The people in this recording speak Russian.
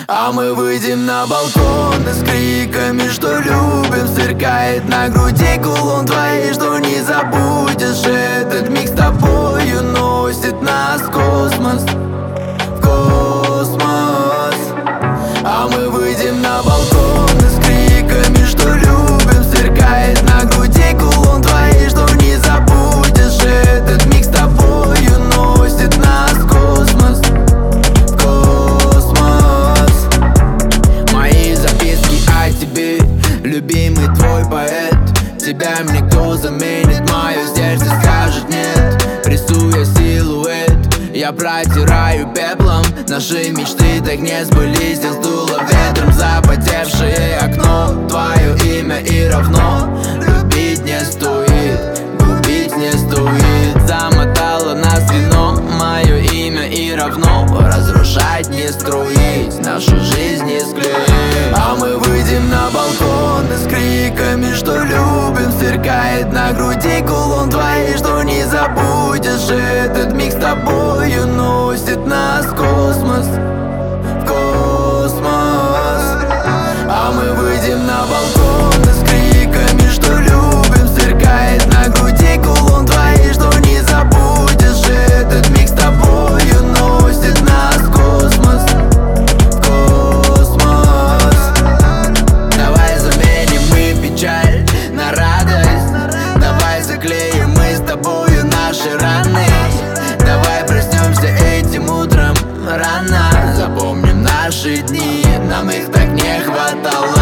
А мы выйдем на балкон и с криками, что любим. Сверкает на груди кулон твоей, что не забудешь. Этот миг с тобою носит нас в космос, в космос. А мы выйдем на балкон и с криками, что любим. Сверкает на груди кулон твоей, что не забудешь. Этот миг с тобою носит нас в космос, в космос. Мои записки о тебе, любимый твой поэт. Тебя мне кто заменит, мое сердце скажет нет. Рисуя силуэт, я протираю пеплом. Наши мечты так не сбылись, их сдуло ветром запотевшее окно. Твое имя и равно любить не стоит, губить не стоит. Замотало нас вино, мое имя и равно разрушать не строить, нашу жизнь не склеить. А мы выйдем на балкон и с криками, что любим. Сверкает на груди кулон твоей, что не забудешь. Этот миг с тобою носит нас в космос, в космос. А мы выйдем на балкон и с криками, что любим. Сверкает на груди кулон твоей, что не забудешь. Этот миг с тобою носит нас в космос, в космос. Давай заменим мы печаль на радость. Давай заклеим мы с тобою наши раны. Давай проснемся этим утром рано. Запомним наши дни, нам их так не хватало.